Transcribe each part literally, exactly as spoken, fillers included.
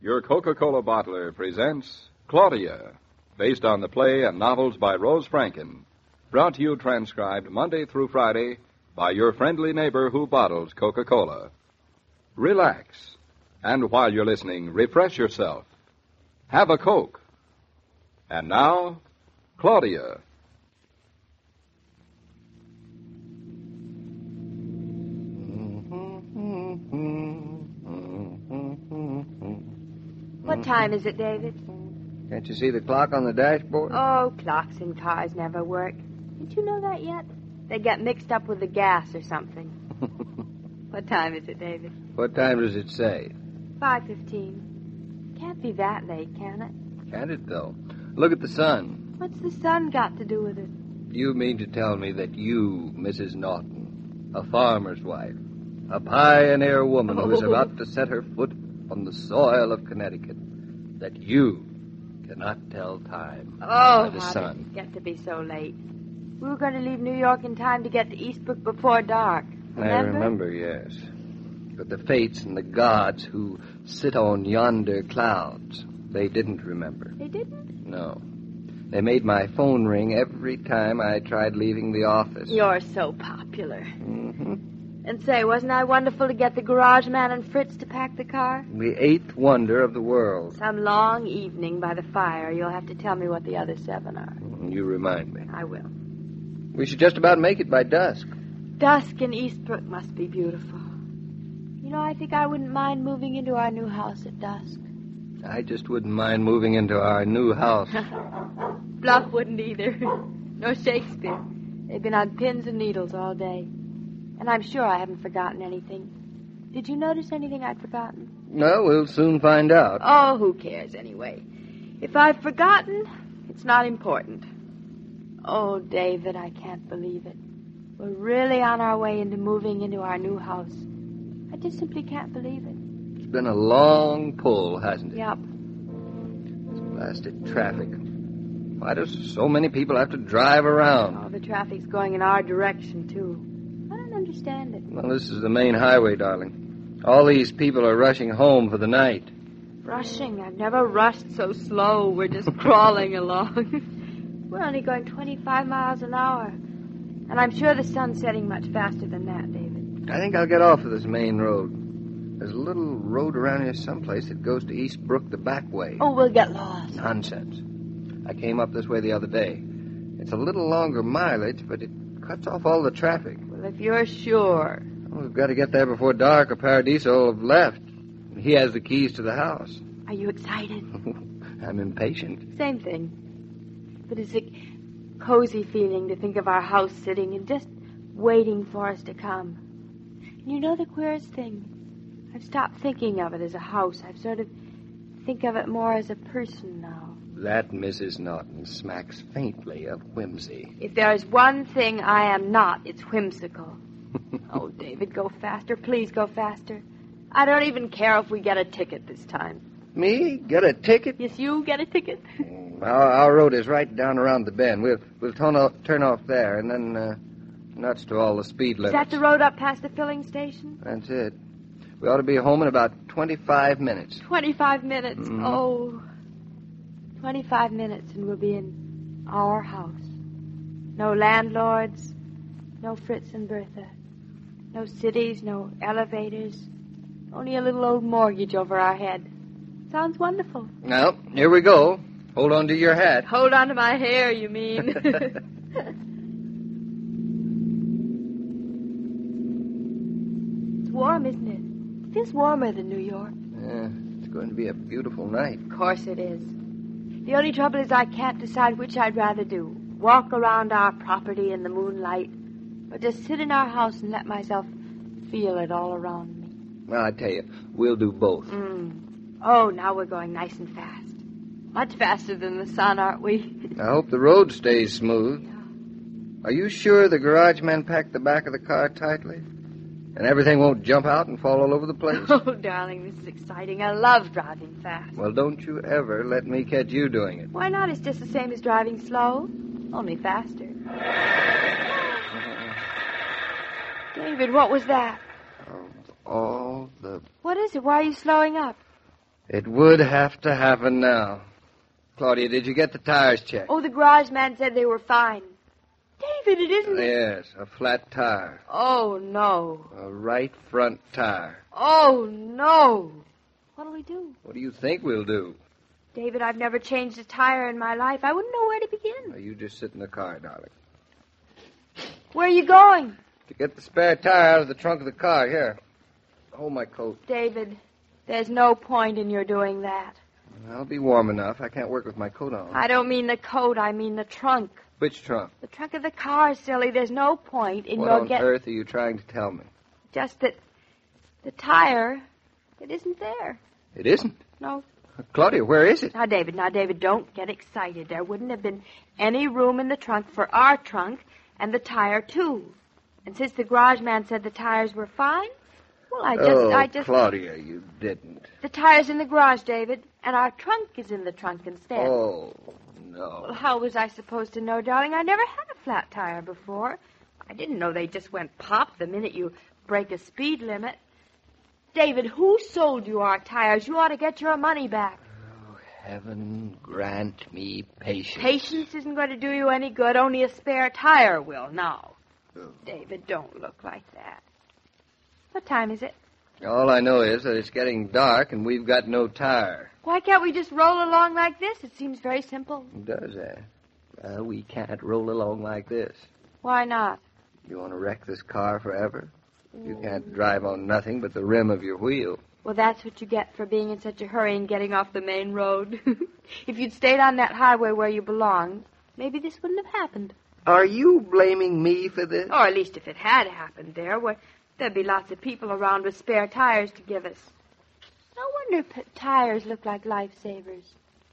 Your Coca-Cola bottler presents Claudia, based on the play and novels by Rose Franken. Brought to you transcribed Monday through Friday by your friendly neighbor who bottles Coca-Cola. Relax, and while you're listening, refresh yourself. Have a Coke. And now, Claudia. What time is it, David? Can't you see the clock on the dashboard? Oh, clocks in cars never work. Didn't you know that yet? They get mixed up with the gas or something. What time is it, David? What time does it say? five fifteen. Can't be that late, can it? Can't it, though? Look at the sun. What's the sun got to do with it? You mean to tell me that you, Missus Norton, a farmer's wife, a pioneer woman Oh. who is about to set her foot on the soil of Connecticut, that you cannot tell time Oh, by the how sun? did it get to be so late? We were going to leave New York in time to get to Eastbrook before dark. Remember? I remember, yes. But the fates and the gods who sit on yonder clouds, they didn't remember. They didn't? No. They made my phone ring every time I tried leaving the office. You're so popular. Mm-hmm. And say, wasn't I wonderful to get the garage man and Fritz to pack the car? The eighth wonder of the world. Some long evening by the fire, you'll have to tell me what the other seven are. You remind me. I will. We should just about make it by dusk. Dusk in Eastbrook must be beautiful. You know, I think I wouldn't mind moving into our new house at dusk. I just wouldn't mind moving into our new house. Bluff wouldn't either. Nor Shakespeare. They've been on pins and needles all day. And I'm sure I haven't forgotten anything. Did you notice anything I'd forgotten? No, we'll soon find out. Oh, who cares anyway? If I've forgotten, it's not important. Oh, David, I can't believe it. We're really on our way into moving into our new house. I just simply can't believe it. It's been a long pull, hasn't it? Yep. This blasted traffic. Why does so many people have to drive around? Oh, the traffic's going in our direction, too. I don't understand it. Well, this is the main highway, darling. All these people are rushing home for the night. Rushing? I've never rushed so slow. We're just crawling along. We're only going twenty-five miles an hour. And I'm sure the sun's setting much faster than that, David. I think I'll get off of this main road. There's a little road around here someplace that goes to Eastbrook the back way. Oh, we'll get lost. Nonsense. I came up this way the other day. It's a little longer mileage, but it cuts off all the traffic. Well, if you're sure. Well, we've got to get there before dark or Paradiso will have left. He has the keys to the house. Are you excited? I'm impatient. Same thing. But it's a cozy feeling to think of our house sitting and just waiting for us to come. And you know the queerest thing? I've stopped thinking of it as a house. I've sort of think of it more as a person now. That, Missus Norton, smacks faintly of whimsy. If there's one thing I am not, it's whimsical. Oh, David, go faster. Please go faster. I don't even care if we get a ticket this time. Me? Get a ticket? Yes, you get a ticket. Our, our road is right down around the bend. We'll we'll turn off, turn off there, and then uh, nuts to all the speed limits. Is that the road up past the filling station? That's it. We ought to be home in about twenty-five minutes. Twenty-five minutes. Mm-hmm. Oh, twenty-five minutes, and we'll be in our house. No landlords, no Fritz and Bertha, no cities, no elevators, only a little old mortgage over our head. Sounds wonderful. Now, here we go. Hold on to your hat. Hold on to my hair, you mean? It's warm, isn't it? It feels warmer than New York. Yeah, it's going to be a beautiful night. Of course it is. The only trouble is I can't decide which I'd rather do. Walk around our property in the moonlight, or just sit in our house and let myself feel it all around me. Well, I tell you, we'll do both. Mm. Oh, now we're going nice and fast. Much faster than the sun, aren't we? I hope the road stays smooth. Yeah. Are you sure the garage man packed the back of the car tightly? And everything won't jump out and fall all over the place? Oh, darling, this is exciting. I love driving fast. Well, don't you ever let me catch you doing it. Why not? It's just the same as driving slow, only faster. David, what was that? Of all the... What is it? Why are you slowing up? It would have to happen now. Claudia, did you get the tires checked? Oh, the garage man said they were fine. David, it isn't... Yes, a flat tire. Oh, no. A right front tire. Oh, no. What'll we do? What do you think we'll do? David, I've never changed a tire in my life. I wouldn't know where to begin. Now, you just sit in the car, darling. Where are you going? To get the spare tire out of the trunk of the car. Here. Hold my coat. David, there's no point in your doing that. I'll be warm enough. I can't work with my coat on. I don't mean the coat. I mean the trunk. Which trunk? The trunk of the car, silly. There's no point in what your on get... earth are you trying to tell me? Just that the tire, it isn't there. It isn't? No. Claudia, where is it? Now, David, now, David, don't get excited. There wouldn't have been any room in the trunk for our trunk and the tire, too. And since the garage man said the tires were fine, well, I just... Oh, I just... Claudia, you didn't. The tire's in the garage, David, and our trunk is in the trunk instead. Oh, no. Well, how was I supposed to know, darling? I never had a flat tire before. I didn't know they just went pop the minute you break a speed limit. David, who sold you our tires? You ought to get your money back. Oh, heaven grant me patience. Patience isn't going to do you any good. Only a spare tire will now. Oh. David, don't look like that. What time is it? All I know is that it's getting dark and we've got no tire. Why can't we just roll along like this? It seems very simple. Does that? Well, we can't roll along like this. Why not? You want to wreck this car forever? You can't drive on nothing but the rim of your wheel. Well, that's what you get for being in such a hurry and getting off the main road. If you'd stayed on that highway where you belong, maybe this wouldn't have happened. Are you blaming me for this? Or at least if it had happened there, well, there'd be lots of people around with spare tires to give us. No wonder p- tires look like lifesavers.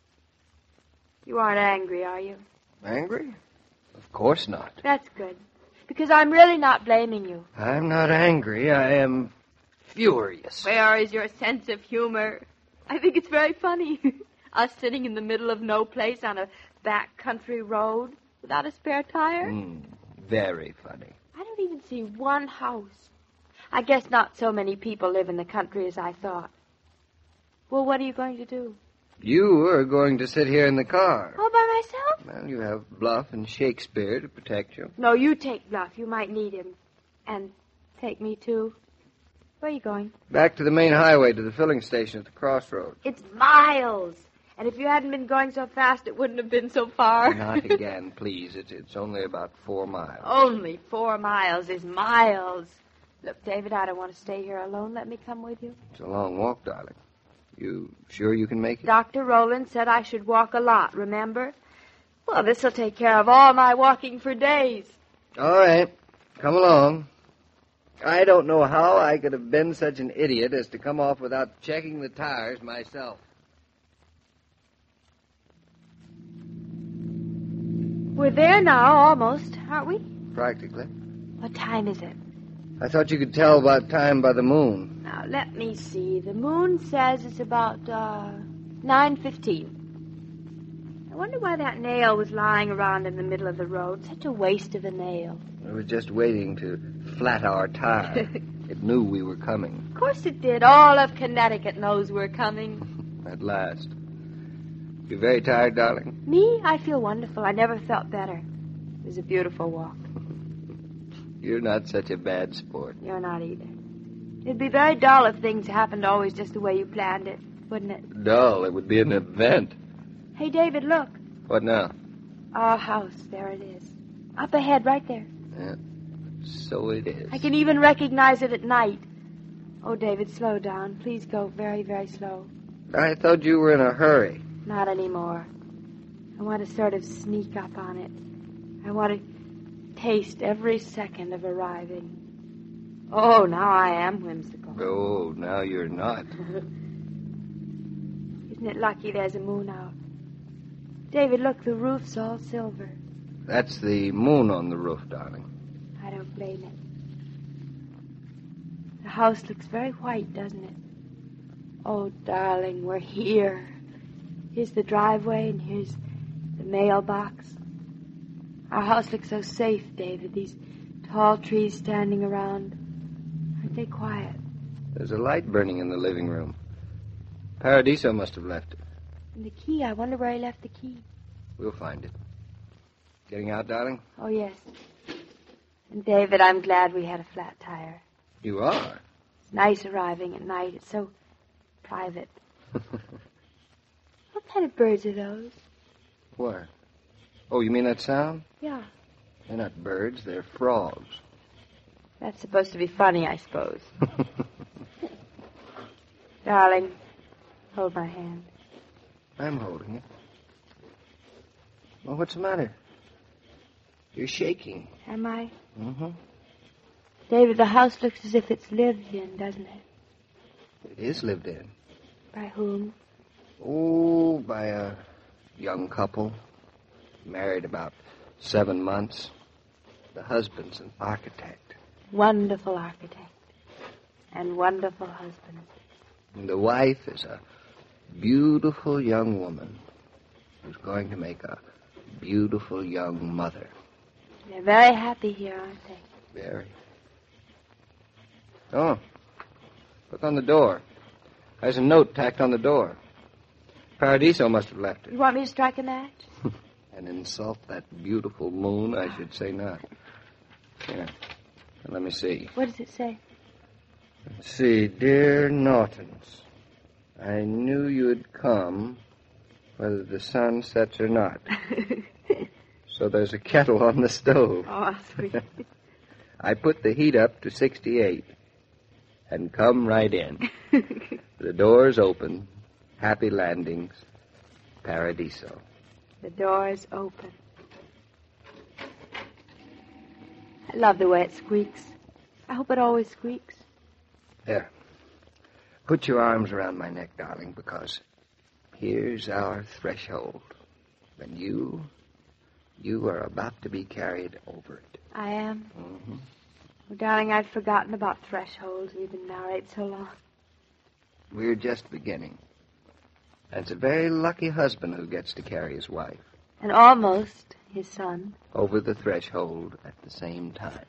You aren't angry, are you? Angry? Of course not. That's good. Because I'm really not blaming you. I'm not angry. I am furious. Where is your sense of humor? I think it's very funny. Us sitting in the middle of no place on a back country road without a spare tire. Mm, very funny. I don't even see one house. I guess not so many people live in the country as I thought. Well, what are you going to do? You are going to sit here in the car. All by myself? Well, you have Bluff and Shakespeare to protect you. No, you take Bluff. You might need him. And take me, too. Where are you going? Back to the main highway to the filling station at the crossroads. It's miles. And if you hadn't been going so fast, it wouldn't have been so far. Not again, please. It's, it's only about four miles. Only four miles is miles. Look, David, I don't want to stay here alone. Let me come with you. It's a long walk, darling. You sure you can make it? Doctor Rowland said I should walk a lot, remember? Well, this'll take care of all my walking for days. All right. Come along. I don't know how I could have been such an idiot as to come off without checking the tires myself. We're there now, almost, aren't we? Practically. What time is it? I thought you could tell about time by the moon. Now, let me see. The moon says it's about, uh, nine fifteen. I wonder why that nail was lying around in the middle of the road. Such a waste of a nail. It was just waiting to flat our tire. It knew we were coming. Of course it did. All of Connecticut knows we're coming. At last. You very tired, darling? Me? I feel wonderful. I never felt better. It was a beautiful walk. You're not such a bad sport. You're not either. It'd be very dull if things happened always just the way you planned it, wouldn't it? Dull. It would be an event. Hey, David, look. What now? Our house. There it is. Up ahead, right there. Yeah. So it is. I can even recognize it at night. Oh, David, slow down. Please go very, very slow. I thought you were in a hurry. Not anymore. I want to sort of sneak up on it. I want to taste every second of arriving. Oh, now I am whimsical. Oh, now you're not. Isn't it lucky there's a moon out? David, look, the roof's all silver. That's the moon on the roof, darling. I don't blame it. The house looks very white, doesn't it? Oh, darling, we're here. Here's the driveway, and here's the mailbox. Our house looks so safe, David. These tall trees standing around. Aren't they quiet? There's a light burning in the living room. Paradiso must have left it. And the key, I wonder where he left the key. We'll find it. Getting out, darling? Oh, yes. And, David, I'm glad we had a flat tire. You are? It's nice arriving at night. It's so private. What kind of birds are those? What? Oh, you mean that sound? Yeah. They're not birds, they're frogs. That's supposed to be funny, I suppose. Darling, hold my hand. I'm holding it. Well, what's the matter? You're shaking. Am I? Mm-hmm. David, the house looks as if it's lived in, doesn't it? It is lived in. By whom? Oh, by a young couple. Married about seven months. The husband's an architect. Wonderful architect. And wonderful husband. And the wife is a beautiful young woman who's going to make a beautiful young mother. They're very happy here, aren't they? Very. Oh, look on the door. There's a note tacked on the door. Paradiso must have left it. You want me to strike a match? And insult that beautiful moon, I should say not. Here, let me see. What does it say? Let's see. Dear Nortons, I knew you'd come, whether the sun sets or not. So there's a kettle on the stove. Oh, sweet. I put the heat up to sixty-eight. And come right in. The door's open. Happy landings. Paradiso. The door's open. I love the way it squeaks. I hope it always squeaks. There. Put your arms around my neck, darling, because here's our threshold. And you, you are about to be carried over it. I am? Mm-hmm. Oh, darling, I'd forgotten about thresholds. We've been married so long. We're just beginning. And it's a very lucky husband who gets to carry his wife. And almost his son. Over the threshold at the same time.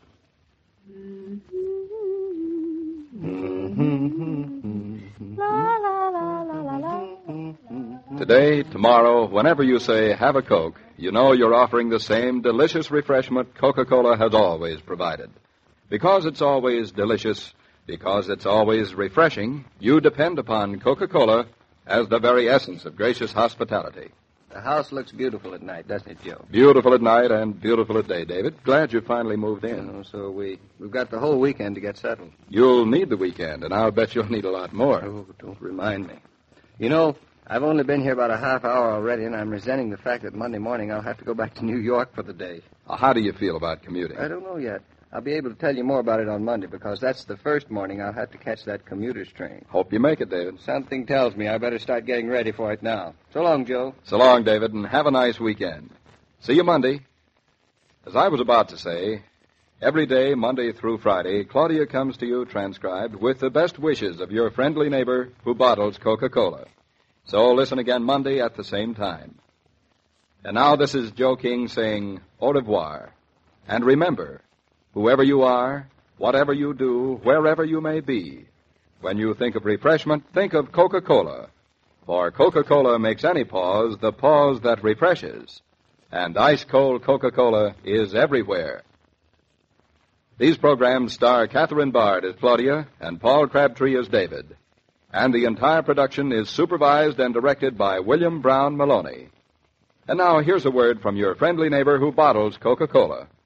La, la, la, la, la, la. Today, tomorrow, whenever you say, have a Coke, you know you're offering the same delicious refreshment Coca-Cola has always provided. Because it's always delicious, because it's always refreshing, you depend upon Coca-Cola as the very essence of gracious hospitality. The house looks beautiful at night, doesn't it, Joe? Beautiful at night and beautiful at day, David. Glad you finally moved in. Oh, so we, we've got the whole weekend to get settled. You'll need the weekend, and I'll bet you'll need a lot more. Oh, don't remind me. You know, I've only been here about a half hour already, and I'm resenting the fact that Monday morning I'll have to go back to New York for the day. Uh, how do you feel about commuting? I don't know yet. I'll be able to tell you more about it on Monday, because that's the first morning I'll have to catch that commuter's train. Hope you make it, David. Something tells me I better start getting ready for it now. So long, Joe. So long, David, and have a nice weekend. See you Monday. As I was about to say, every day, Monday through Friday, Claudia comes to you transcribed with the best wishes of your friendly neighbor who bottles Coca-Cola. So listen again Monday at the same time. And now this is Joe King saying au revoir. And remember, whoever you are, whatever you do, wherever you may be, when you think of refreshment, think of Coca-Cola. For Coca-Cola makes any pause the pause that refreshes. And ice-cold Coca-Cola is everywhere. These programs star Catherine Bard as Claudia and Paul Crabtree as David. And the entire production is supervised and directed by William Brown Maloney. And now here's a word from your friendly neighbor who bottles Coca-Cola.